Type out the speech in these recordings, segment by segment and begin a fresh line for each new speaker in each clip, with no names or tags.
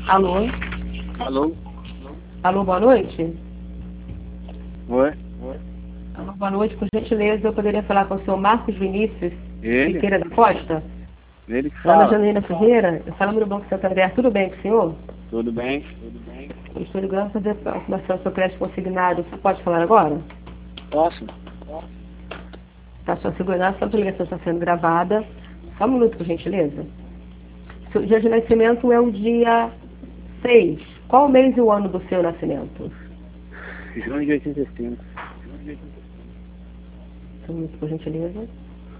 Alô?
Alô?
Alô, boa noite?
Oi?
Alô, boa noite. Por gentileza, eu poderia falar com o senhor Marcos Vinícius
Ele?
Siqueira da Costa?
Ele que
Ana
fala.
Janaína Ferreira, eu falo no Banco Santander. Tudo bem com o senhor?
Tudo bem?
Eu estou ligando para fazer a aproximação do seu crédito consignado. Você pode falar agora?
Posso?
Tá, sua segurança, a ligação está sendo gravada. Só um minuto, por gentileza. Seu dia de nascimento é o dia 6. Qual o mês e o ano do seu nascimento?
Junho de 85.
Só um minuto, por gentileza.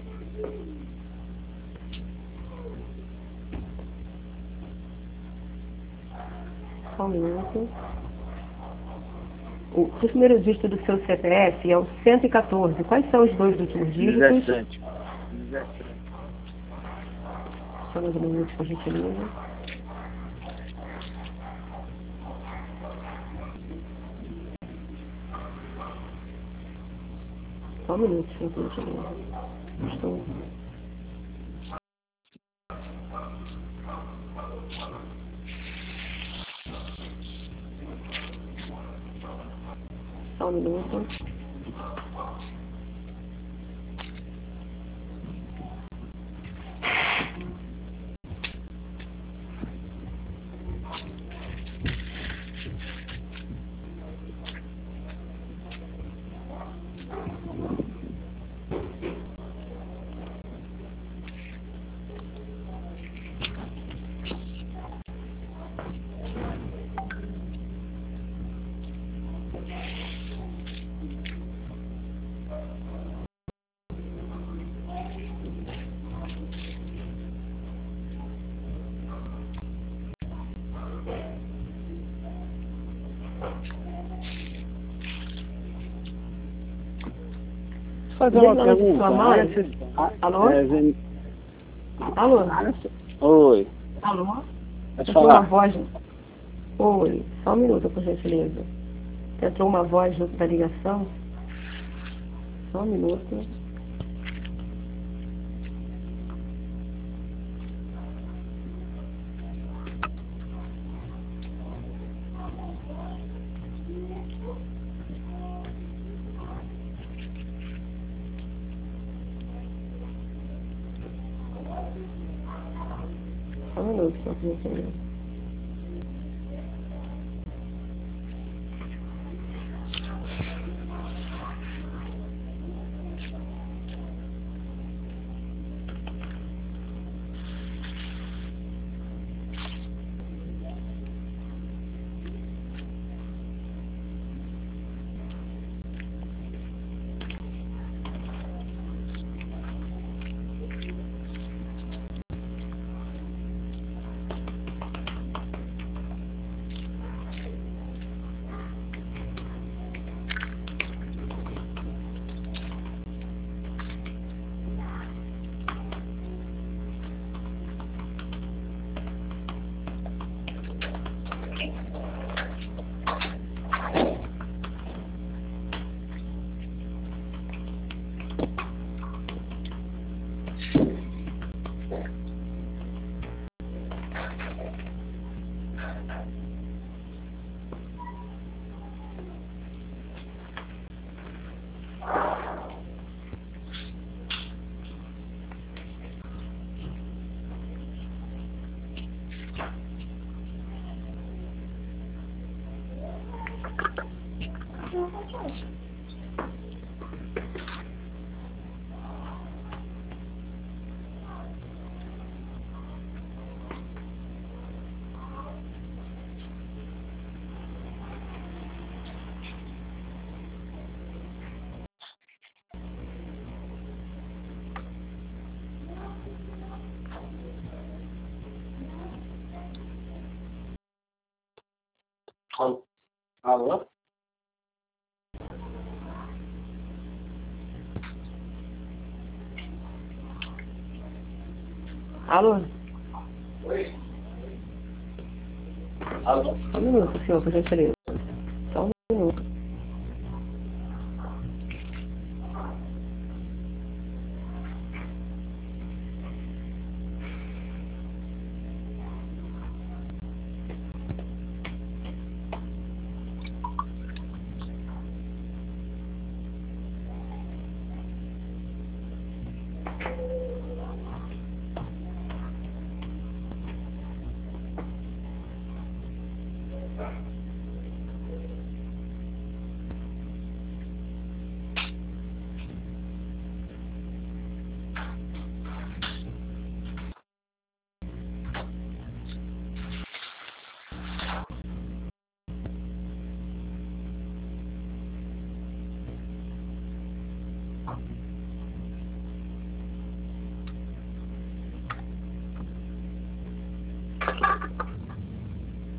Só um minuto. O primeiro dígito do seu CPF é o 114. Quais são os dois últimos dígitos?
17.
Só mais um minuto, por gentileza. Só um minuto, por gentileza. Estou... Só um minuto.
Fazer uma pergunta.
Sua mãe? Alô? Alô?
Oi.
Alô?
Pode
Entrou uma
falar.
voz. Oi, só um minuto, por gentileza. Entrou uma voz junto da ligação. Só um minuto. Só um minuto, por gentileza.
Alô?
Alô?
Oi? Alô?
Só um minuto, senhor, por gentileza. Só um minuto.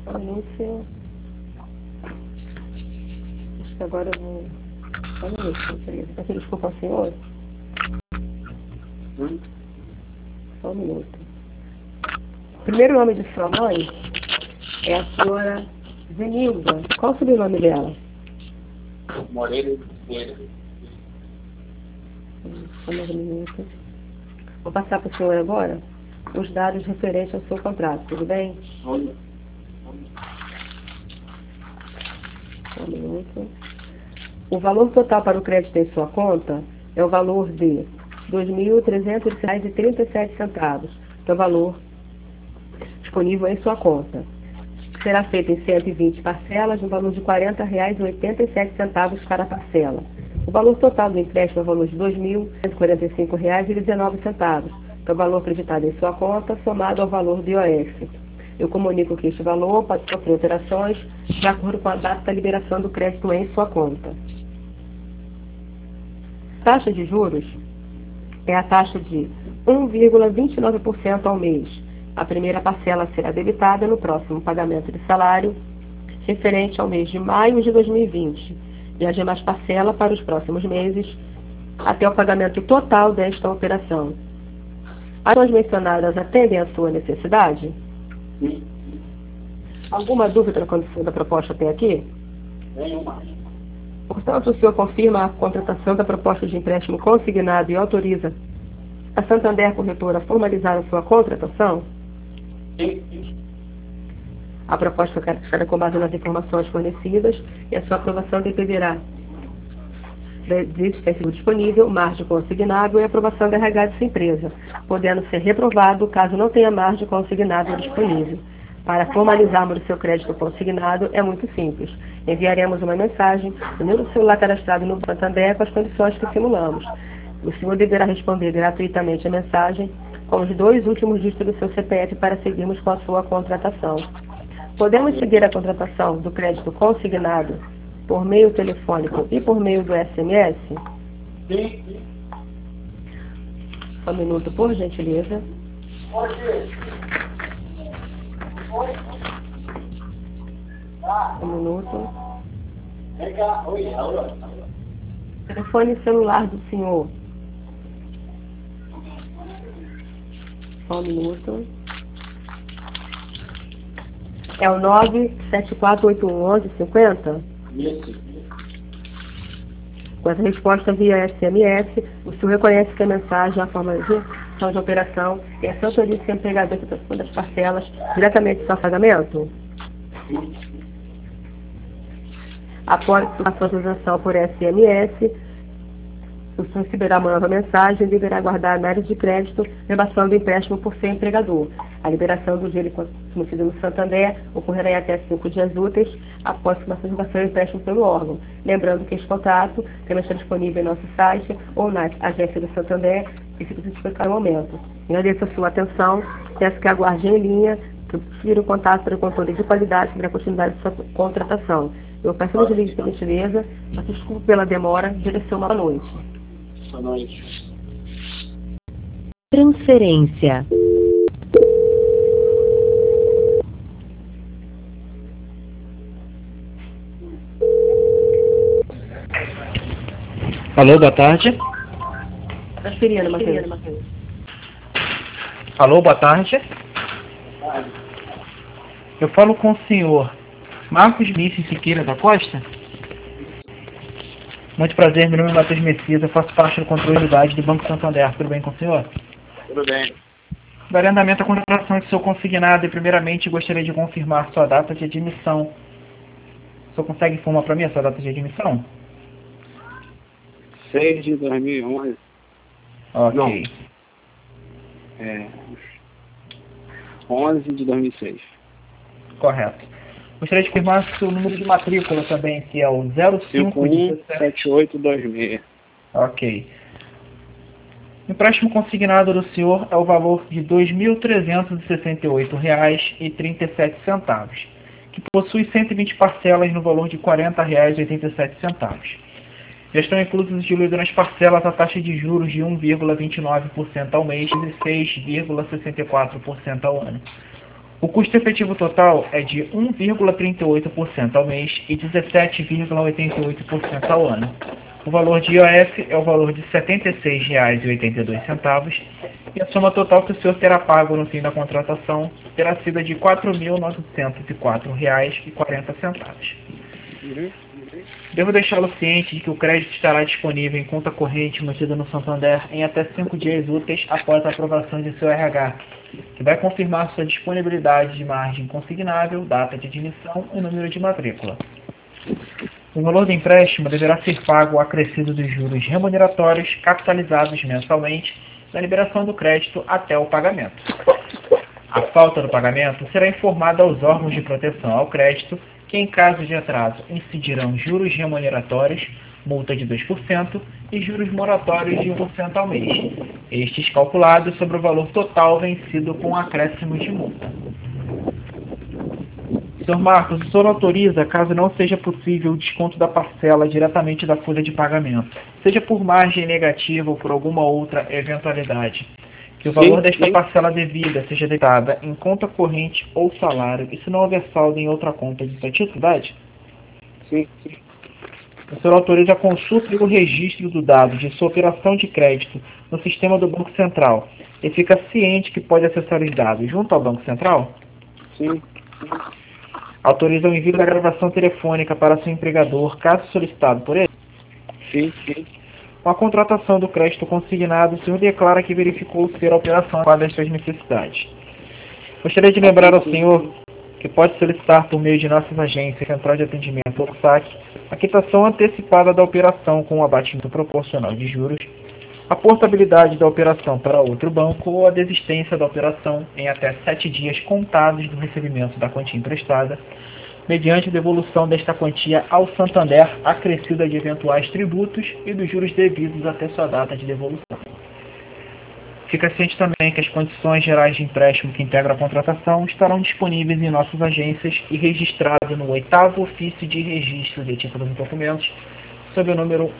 Só um minuto. Acho que agora eu vou... Só um minuto, peço desculpa ao senhor. Só um minuto. O primeiro nome de sua mãe é a senhora Zenilda. Qual o sobrenome dela?
Moreira.
Só mais um minuto. Vou passar para o senhor agora os dados referentes ao seu contrato, tudo bem? Só um minuto. O valor total para o crédito em sua conta é o valor de R$ 2.300,37, que é o valor disponível em sua conta. Será feito em 120 parcelas, no valor de R$ 40,87 cada parcela. O valor total do empréstimo é o valor de R$ 2.145,19, que é o valor acreditado em sua conta, somado ao valor do IOF. Eu comunico que este valor pode sofrer alterações de acordo com a data da liberação do crédito em sua conta. Taxa de juros é a taxa de 1,29% ao mês. A primeira parcela será debitada no próximo pagamento de salário referente ao mês de maio de 2020 e as demais parcelas para os próximos meses até o pagamento total desta operação. As ações mencionadas atendem à sua necessidade? Alguma dúvida na condição da proposta até aqui?
Nenhuma.
Portanto, o senhor confirma a contratação da proposta de empréstimo consignado e autoriza a Santander Corretora a formalizar a sua contratação?
Sim.
A proposta será com base nas informações fornecidas e a sua aprovação dependerá de existência disponível, margem consignável e aprovação da RH de sua empresa, podendo ser reprovado caso não tenha margem consignável disponível. Para formalizarmos o seu crédito consignado é muito simples. Enviaremos uma mensagem no número do celular cadastrado no Santander com as condições que simulamos. O senhor deverá responder gratuitamente a mensagem com os 2 últimos dígitos do seu CPF para seguirmos com a sua contratação. Podemos seguir a contratação do crédito consignado por meio telefônico e por meio do SMS?
Sim.
Só um minuto, por gentileza. Um minuto.
Vem cá. Oi, alô.
Telefone celular do senhor. Só um minuto. É o 974811150?
Isso.
Com essa resposta via SMS, o senhor reconhece que a mensagem é a forma de execução de operação e a sua autoriza que o empregador que transforma das parcelas diretamente para o pagamento? Após a sua autorização por SMS, o senhor receberá uma nova mensagem e deverá aguardar a análise de crédito, rebaixando o empréstimo por seu empregador. A liberação do dinheiro conhecido no Santander ocorrerá em até 5 dias úteis após a renovação do empréstimo pelo órgão. Lembrando que este contrato também está disponível em nosso site ou na agência do Santander e se justificar o momento. Agradeço a sua atenção, peço que aguarde em linha, que eu prefiro o contato para o controle de qualidade sobre a continuidade de sua contratação. Eu peço muito por gentileza, mas desculpe pela demora, direção uma boa noite.
Boa noite.
Transferência.
Alô, boa tarde.
Transferindo, Matheus.
Alô, boa tarde. Eu falo com o senhor Marcos Vinícius Siqueira da Costa. Muito prazer, meu nome é Matheus Messias, eu faço parte do controle de unidade do Banco Santander. Tudo bem com o senhor?
Tudo bem.
Darei andamento à contratação de seu consignado e, primeiramente, gostaria de confirmar sua data de admissão. O senhor consegue informar para mim a sua data de admissão?
6 de 2011.
Ok.
Não. 11 de 2006.
Correto. Gostaria de confirmar seu número de matrícula também, que é o 0517.
517826.
Ok. O empréstimo consignado do senhor é o valor de R$ 2.368,37, que possui 120 parcelas no valor de R$ 40,87. Já estão inclusos diluídos nas parcelas a taxa de juros de 1,29% ao mês e 6,64% ao ano. O custo efetivo total é de 1,38% ao mês e 17,88% ao ano. O valor de IOF é o valor de R$ 76,82 e a soma total que o senhor terá pago no fim da contratação terá sido de R$ 4.904,40. Devo deixá-lo ciente de que o crédito estará disponível em conta corrente mantida no Santander em até 5 dias úteis após a aprovação de seu RH, que vai confirmar sua disponibilidade de margem consignável, data de admissão e número de matrícula. O valor do empréstimo deverá ser pago acrescido dos juros remuneratórios capitalizados mensalmente na liberação do crédito até o pagamento. A falta do pagamento será informada aos órgãos de proteção ao crédito, que em caso de atraso incidirão juros remuneratórios, multa de 2% e juros moratórios de 1% ao mês, estes calculados sobre o valor total vencido com acréscimo de multa. Sr. Marcos, o senhor autoriza, caso não seja possível o desconto da parcela diretamente da folha de pagamento, seja por margem negativa ou por alguma outra eventualidade, que o valor desta parcela devida seja debitada em conta corrente ou salário, e se não houver saldo em outra conta de sua titularidade?
Sim.
O senhor autoriza a consulta e o registro do dado de sua operação de crédito no sistema do Banco Central e fica ciente que pode acessar os dados junto ao Banco Central?
Sim.
Autoriza o envio da gravação telefônica para seu empregador, caso solicitado por ele?
Sim.
Com a contratação do crédito consignado, o senhor declara que verificou ser a operação adequada às suas necessidades. Gostaria de lembrar ao senhor que pode solicitar por meio de nossas agências, Central de Atendimento ou SAC, a quitação antecipada da operação com o abatimento proporcional de juros, a portabilidade da operação para outro banco ou a desistência da operação em até 7 dias contados do recebimento da quantia emprestada, mediante devolução desta quantia ao Santander, acrescida de eventuais tributos e dos juros devidos até sua data de devolução. Fica ciente também que as condições gerais de empréstimo que integram a contratação estarão disponíveis em nossas agências e registrado no 8º Ofício de Registro de Títulos e Documentos, sob o número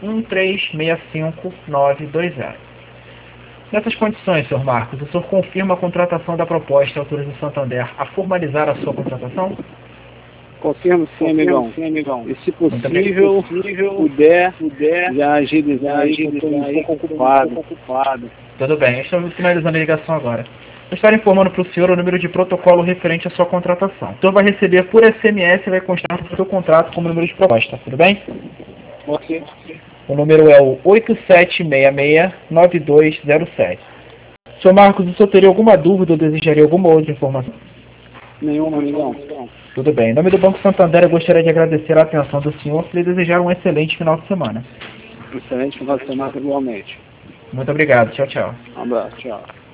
1365920. Nessas condições, Sr. Marcos, o senhor confirma a contratação da proposta e autoriza o Santander a formalizar a sua contratação?
Confirmo sim, amigão. E se possível, puder já agilizar aí, que eu estou um pouco ocupado.
Tudo bem, estamos finalizando a ligação agora. Eu estou informando para o senhor o número de protocolo referente à sua contratação. O senhor vai receber por SMS e vai constar no seu contrato como número de proposta, tudo bem?
Ok.
O número é o 8766-9207. Sr. Marcos, o senhor teria alguma dúvida ou desejaria alguma outra informação?
Nenhuma, amigão.
Tudo bem. Em nome do Banco Santander, eu gostaria de agradecer a atenção do senhor e lhe desejar um excelente final de semana.
Excelente final de semana igualmente.
Muito obrigado. Tchau, tchau.
Um abraço, tchau.